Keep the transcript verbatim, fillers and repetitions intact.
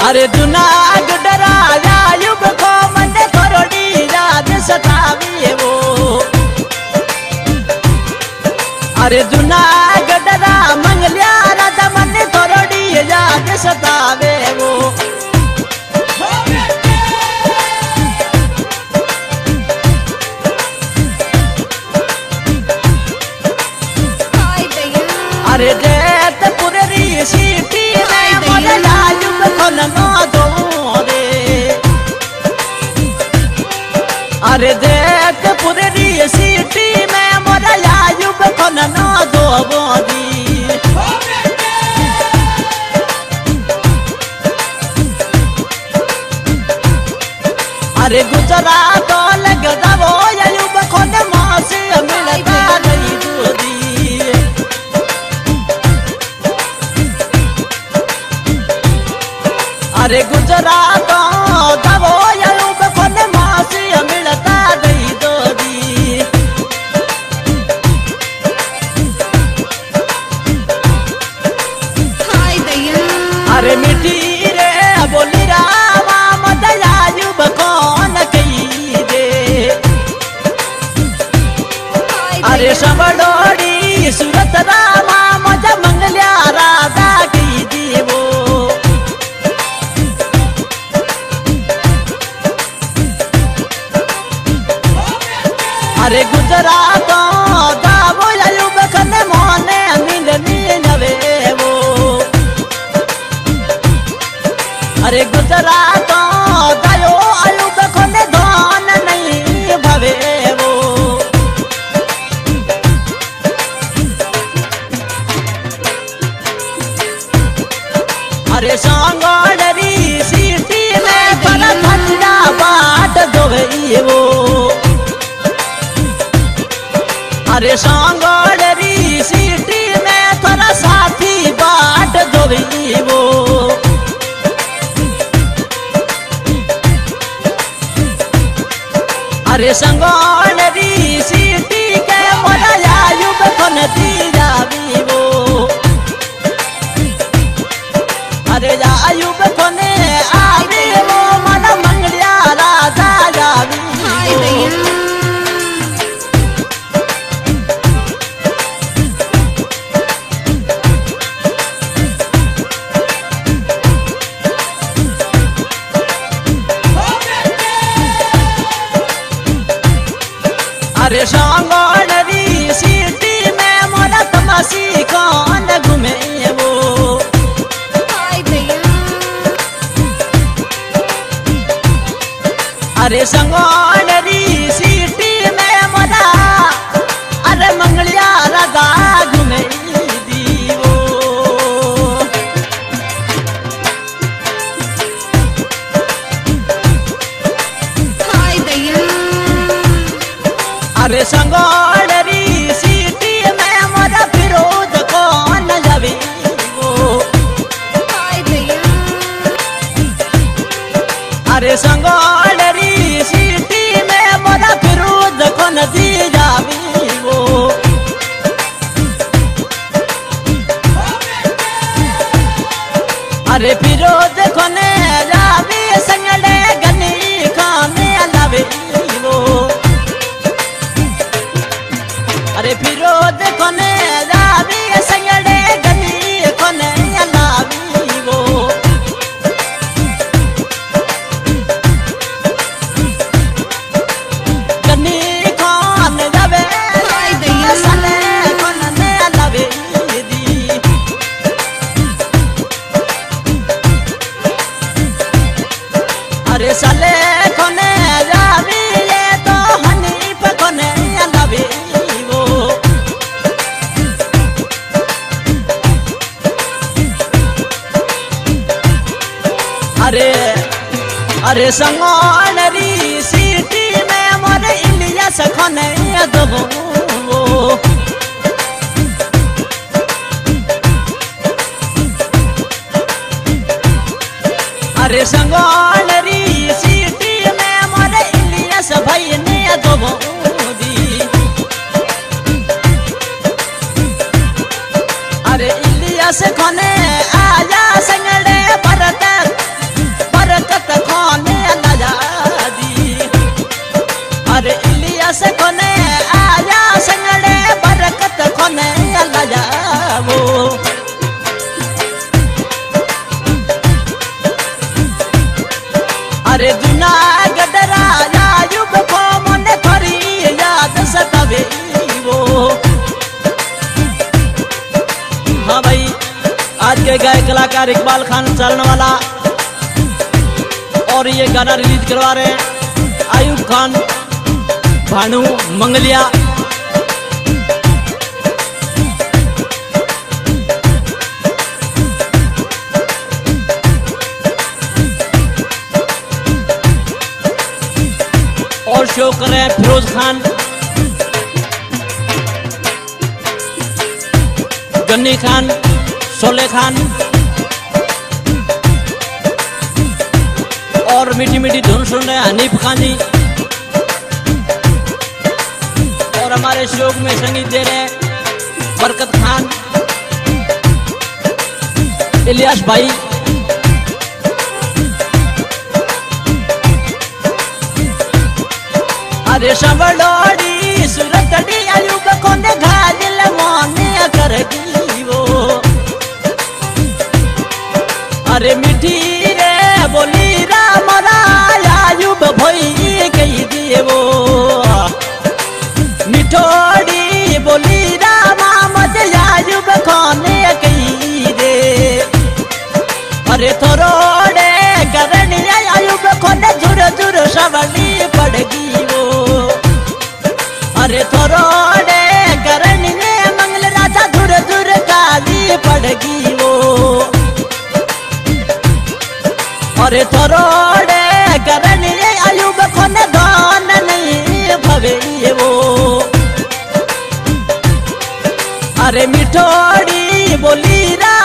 अरे जूनागढ़ राजा युग को मन थोड़ी याद सतावी वो। अरे जूनागढ़ रा मंगलिया राजा मन थोड़ी याद सतावे वो। अरे जैतपुर री सीटी में मोरा युग खन नो दो रे। अरे जैतपुर री सीटी में मोरा युग खन नो दो बोदी। अरे गुजरात लग दबो युग खन मास मिलता नहीं दूधी। अरे गुजरात दबो युग खन मास मिलता नहीं दूधी। अरे मिठी रे बोली रामा मदया युग कौन कही दे। अरे सबडोड़ी सूरत रामा मजा मंगलिया राधा की दीवो। अरे गुजरात दावो युग खन मोने मिलनी नवे वो। अरे गुजरात दायो युग खन धन नहीं भवे वो। अरे सांगड़ी सीटी में पर ठंडा बाट दोवई वो। अरे सांगड़ी सीटी में थोड़ा साथी बाट दोवई वो। अरे संगड़ी सीटी के मोरा युग खन दी जावी वो। अरे युग खने आवी वो मन मंगलिया राजा जावी वो। अरे सांगड़ी सीटी में मोरा तमाशी कौन घूमे वो। अरे सांगड़ी सीटी में मोरा अरे मंगलिया राधा घूमे दीवो। अरे सांगड़ी सीटी में मोरा फिरोज कौन जावी वो। अरे सांगड़ी सीटी में मोरा फिरोज कौन दी जावी वो। अरे फिरोज कौन जावी संगड़े गनी खाने लावे वो। अरे फिरोज कौन जावी संगड़े गनी कौन लावी वो। गनी कौन जावे सने कौन लावे दी। अरे सले कौन जावी ये तो हनीफ कौन लावे वो। अरे अरे संगड़ी सीटी में मोरे इलियास खन दबो वो। अरे संगड़ी सीटी में मोरे इलियास भाई ने दबो दी। अरे इलियास खने आया संगड़े परत हमारे गायक कलाकार इकबाल खान चलन वाला, और ये गाना रिलीज करवा रहे हैं आयुब खान भानु मंगलिया। और शो कर रहे हैं फिरोज खान, गन्नी खान, सोले खान, और मीठी मीठी धुन सुन रहे हैं हनीफ खान जी। और हमारे शोक में संगीत दे रहे हैं बरकत खान, इलियास भाई। अरे संबलोड़ी सुरतड़ी आयुब को ने घायल माने करगी वो, अरे मिठी रे बोली राम आयुब भई कही दिए वो, मिठोड़ी बोली राम मत आयुब खाने कही दे। अरे थोड़े करण आयुब खोने झुर झुर सवली पड़गी वो, अरे थोड़े करण ने मंगल राजा झुर झुर काली पड़गी वो, अरे थोड़े करण ने आयुब खोने गान नहीं भवे वो, अरे मिठोड़ी बोली रा